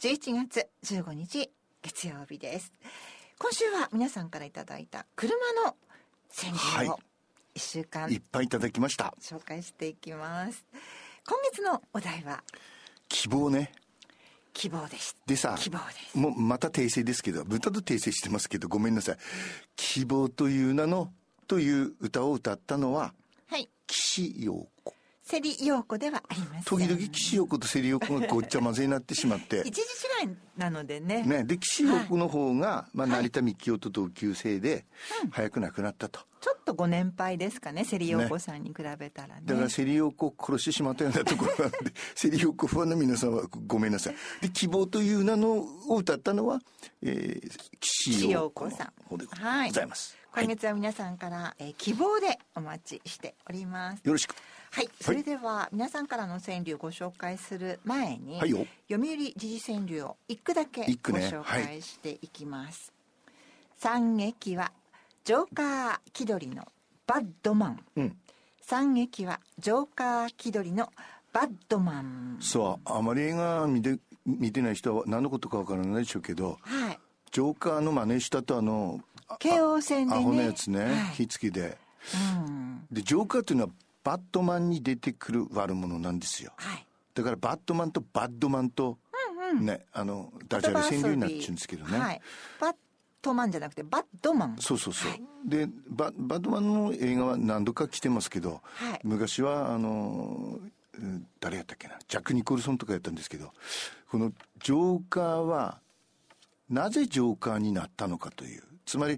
11月15日月曜日です。今週は皆さんからいただいた車の川柳を1週間、 いっぱいいただきました。 紹介していきます。今月のお題は希望ね。 希望です。 でさ、 希望です。 もうまた訂正ですけど、歌と訂正してますけど、ごめんなさい。希望という名のという歌を歌ったのは、 はい、 岸陽子。 セリ陽子ではありません。 時々岸陽子とセリ陽子がごっちゃ混ぜになってしまって一時違いなのでね。 で岸陽子の方が、成田幹夫と同級生で、早く亡くなったと。 ちょっとご年配ですかね、セリ陽子さんに比べたらね。 だからセリ陽子を殺してしまったようなところなのでセリ陽子ファンの皆さんはごめんなさい。で希望という名のを歌ったのは、岸陽子さん方でございます。 今月は皆さんから、希望でお待ちしております。 よろしく。 はい、それでは皆さんからの川柳をご紹介する前に、 はいよ、 読売時事川柳を一句だけご紹介していきます。惨劇はジョーカー気取りのバッドマン。惨劇はジョーカー気取りのバッドマン。 そう、あまり映画見てない人は何のことかわからないでしょうけど、ジョーカーの真似したと京王線でね、 アホなやつね、火付きで、でジョーカーというのはバットマンに出てくる悪者なんですよ。だからバットマンとバッドマンと、ね、ダジャレ川柳になっちゃうんですけどね。 バットマンじゃなくてバッドマン。 そう、でバッドマンの映画は何度か来てますけど、昔は誰やったっけな、ジャック・ニコルソンとかやったんですけど、このジョーカーはなぜジョーカーになったのかという、つまり、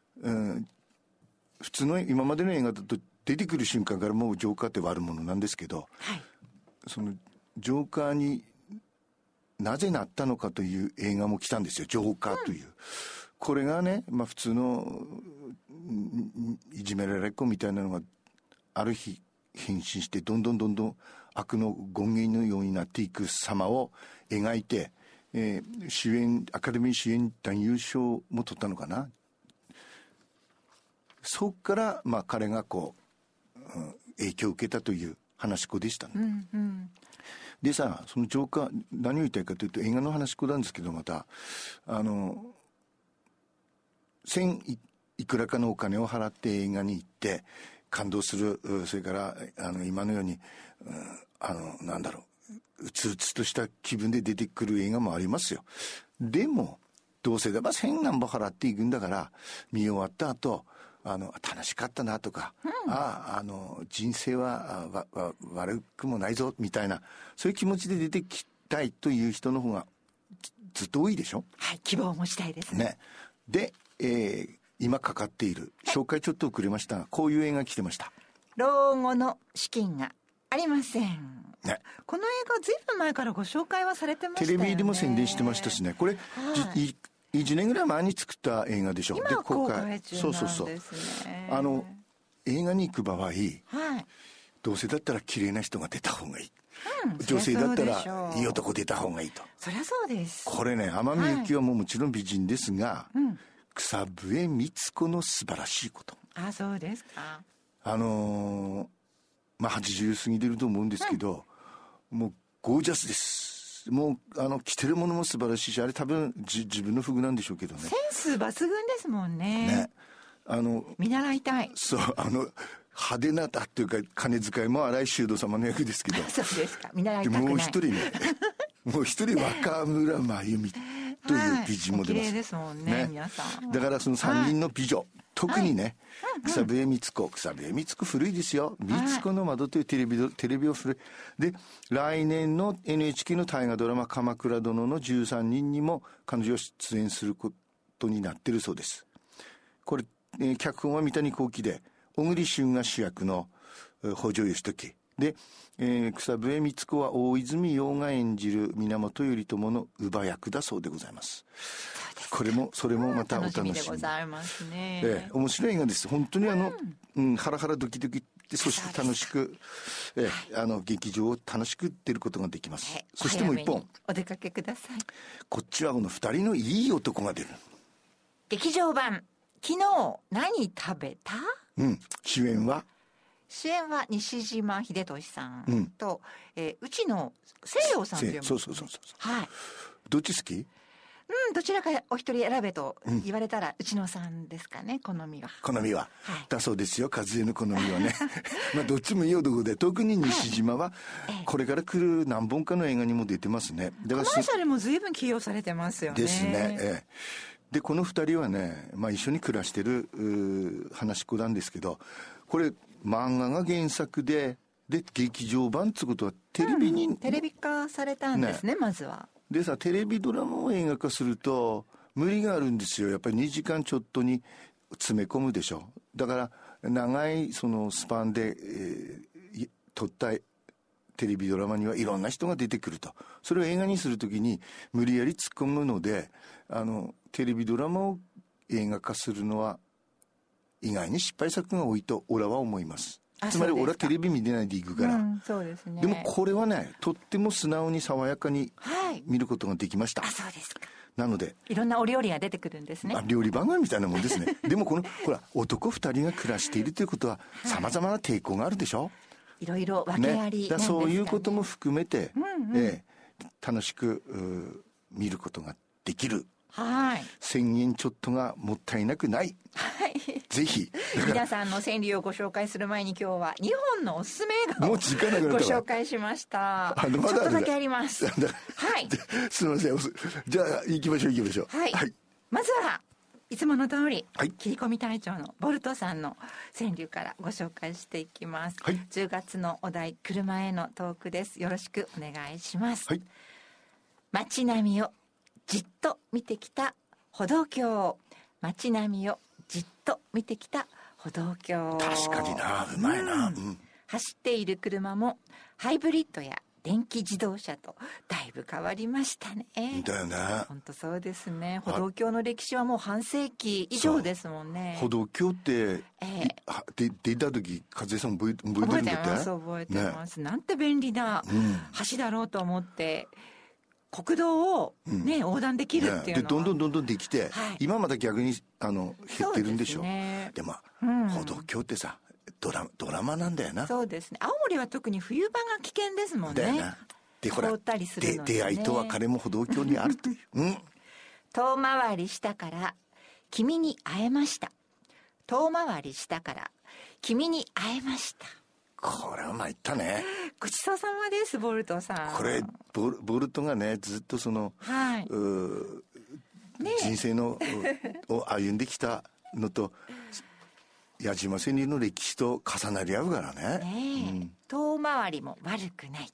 普通の今までの映画だと出てくる瞬間からもうジョーカーって悪者なんですけど、そのジョーカーになぜなったのかという映画も来たんですよ、ジョーカーという。これがね、普通のいじめられっ子みたいなのがある日変身してどんどん悪の権限のようになっていく様を描いて、アカデミー主演男優賞も取ったのかな。そこから彼が影響を受けたという話し子でしたね。でさ、そのジョーカー何を言いたいかというと、映画の話し子なんですけど、また1000いくらかのお金を払って映画に行って感動する。それから今のように、なんだろう、うつうつとした気分で出てくる映画もありますよ。でもどうせだば1000何本払っていくんだから、見終わった後楽しかったなとか、人生は悪くもないぞみたいな、そういう気持ちで出てきたいという人の方がずっと多いでしょ。 希望もしたいですね。 で、今かかっている、紹介ちょっと遅れましたが、こういう映画来てました。 老後の資金がありません。この映画ずいぶん前からご紹介はされてましたよね。 テレビでも宣伝してましたしね。これ、1年ぐらい前に作った映画でしょ。 今公開中なんですね。 映画に行く場合、どうせだったら綺麗な人が出た方がいい。女性だったらいい男出た方がいいと。 そりゃそうです。 これね、天海祐希はもちろん美人ですが、草笛光子の素晴らしいこと。 そうですか。 80過ぎてると思うんですけど、もうゴージャスです。もう着てるものも素晴らしいし、あれ多分自分のフグなんでしょうけどね。 センス抜群ですもんね。見習いたい。 そう、派手なっていうか金遣いも荒井修道様の役ですけど。 そうですか。見習いたくない。 もう一人ね、若村真由美という美人も出ます。 綺麗ですもんね、皆さん。 だからその3人の美女、特にね、草笛光子古いですよ。光子の窓というテレビを古い。で、来年の NHK の大河ドラマ鎌倉殿の13人にも彼女を出演することになってるそうです。これ、脚本は三谷幸喜で、小栗旬が主役の北条義時で、草笛光子は大泉洋が演じる源頼朝の乳母役だそうでございます。それもまたお楽しみ。 楽しみでございますね。 面白い映画です。本当にハラハラドキドキってそして楽しく、劇場を楽しく出ることができます。そしてもう一本お出かけください。 こっちはこの二人のいい男が出る。 劇場版昨日何食べた？ 主演は西島秀俊さんと、内野聖陽さんという。 そう。 どっち好き？ どちらかお一人選べと言われたら、内野さんですかね、好みは。 好みは、 はい、 だそうですよ、和江の好みはね。まあどっちもいい男で、特に西島はこれから来る何本かの映画にも出てますね。 だからコマーシャルも随分起用されてますよね。 ですね。でこの2人はね、まあ、一緒に暮らしてる話し子なんですけど、これ漫画が原作で劇場版ってことはテレビに、 テレビ化されたんですね、まずは。 でさ、テレビドラマを映画化すると無理があるんですよ。やっぱり2時間ちょっとに詰め込むでしょ。だから長いそのスパンで、撮ったテレビドラマにはいろんな人が出てくると。それを映画にするときに無理やり突っ込むので、テレビドラマを映画化するのは意外に失敗作が多いと俺は思います。つまり俺はテレビ見てないで行くから、 そうですね。 でもこれはね、とっても素直に爽やかに見ることができました。 そうですか。 なのでいろんなお料理が出てくるんですね。 料理番組みたいなもんですね。でもほら男2人が暮らしているということはさまざまな抵抗があるでしょ。 いろいろ訳ありなんですかね。 そういうことも含めて、楽しく見ることができる。 はい。 1000円ちょっとがもったいなくない。 はい。 ぜひ。 皆さんの川柳をご紹介する前に今日は2本のおすすめ映画をご紹介しました。ちょっとだけあります。はい。 すみません。じゃあ行きましょう。 はい。まずはいつもの通り、切り込み隊長のボルトさんの川柳からご紹介していきます。10月のお題、車へのトークです。よろしくお願いします。街並みをじっと見てきた歩道橋。街並みをじっと見てきた歩道橋。 確かにな、うまいな。 走っている車もハイブリッドや電気自動車とだいぶ変わりましたね。 だよね。 本当そうですね。歩道橋の歴史はもう半世紀以上ですもんね。 歩道橋って、出た時和江さん覚えてるんだって？ 覚えてます、なんて便利な橋だろうと思って、国道を横断できるっていうのは、 でどんどんできて、今また逆に減ってるんでしょ。でも歩道橋ってさ、ドラマなんだよな。 そうですね。青森は特に冬場が危険ですもんね。 でほら、出会いと別れも歩道橋にあるという。 遠回りしたから君に会えました。遠回りしたから君に会えました。 これは参ったね。 ごちそうさまです、ボルトさん。 これボルトがね、ずっとその、人生のを歩んできたのと矢島川柳の歴史と重なり合うからね。 遠回りも悪くない。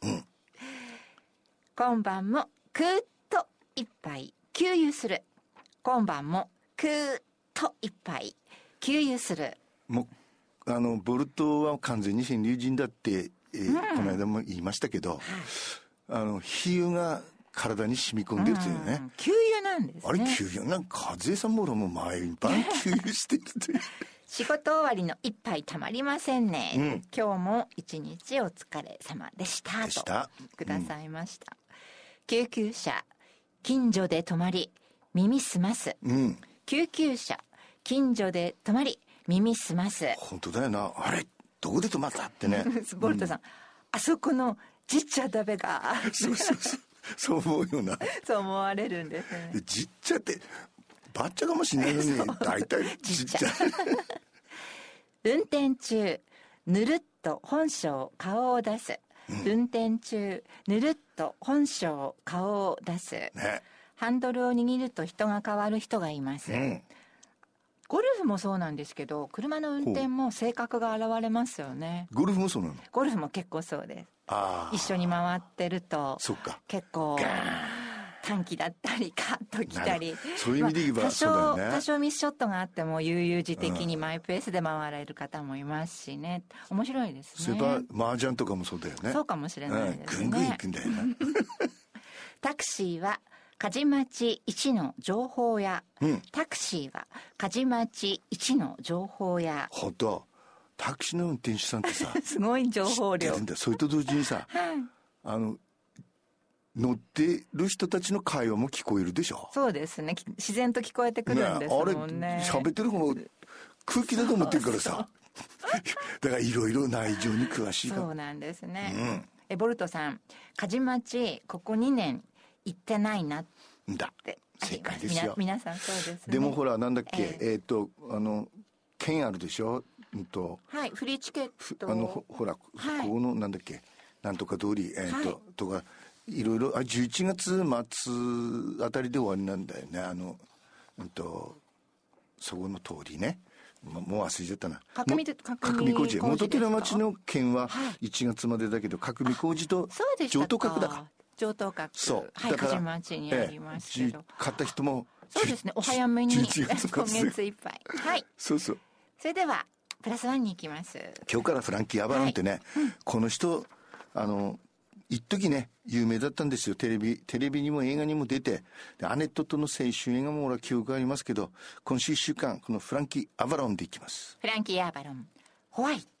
今晩もくーっと一杯給油する。今晩もくーっと一杯給油する。 もうボルトは完全に川柳人だって、この間も言いましたけど、比喩が体に染み込んでるというね。 給油なんですね。 あれ給油なんか和江さんも俺も毎晩給油してるという。 仕事終わりの一杯たまりませんね、今日も一日お疲れ様でしたとくださいました、救急車近所で止まり耳すます、救急車近所で止まり耳すます。 本当だよな。あれどこで止まったってね。 ボルトさん、あそこのじっちゃだべがそう思うよな。 そう思われるんですね。 じっちゃってバッチャかもしれないのに大体じっちゃ運転中ぬるっと本性顔を出す、運転中ぬるっと本性顔を出す、ハンドルを握ると人が変わる人がいます、ゴルフもそうなんですけど、車の運転も性格が現れますよね。 ゴルフもそうなの？ ゴルフも結構そうです。一緒に回ってると結構短期だったりカッと来たり、 そういう意味で言えばそうだよね。 多少ミスショットがあっても悠々自適にマイペースで回られる方もいますしね。面白いですね。 そういえば麻雀とかもそうだよね。 そうかもしれないですね。 ぐんぐん行くんだよな。 タクシーは梶町一の情報屋、タクシーは梶町一の情報屋。 本当、タクシーの運転手さんってさすごい情報量。 それと同時にさ、乗ってる人たちの会話も聞こえるでしょ。 そうですね。自然と聞こえてくるんですもんね。 あれ喋ってる方も空気だと思ってるからさだからいろいろ内情に詳しいから。 そうなんですね、ボルトさん、梶町ここ2年行ってないなっだて正解ですよ。 皆さんそうですね。 でもほらなんだっけ、券あるでしょ、 はい、フリーチケットほら、はい、ここのなんだっけ、なんとか通り、はい、とかいろいろ11月末あたりで終わりなんだよね。そこの通りね、もう忘れちゃったな。角見工事、元寺町の券は1月までだけど、角見工事と上等閣だ。 上等閣、 そう、 はい、梶町にありますけど、 買った人もそうですね、お早めに今月いっぱい、はい、 そうそう。 それではプラスワンに行きます。 今日からフランキー・アバロンってね、はい、この人一時ね有名だったんですよ。テレビにも映画にも出て、でアネットとの青春映画も俺は記憶がありますけど、今週1週間このフランキー・アバロンでいきます。 フランキー・アバロン、ホワイト。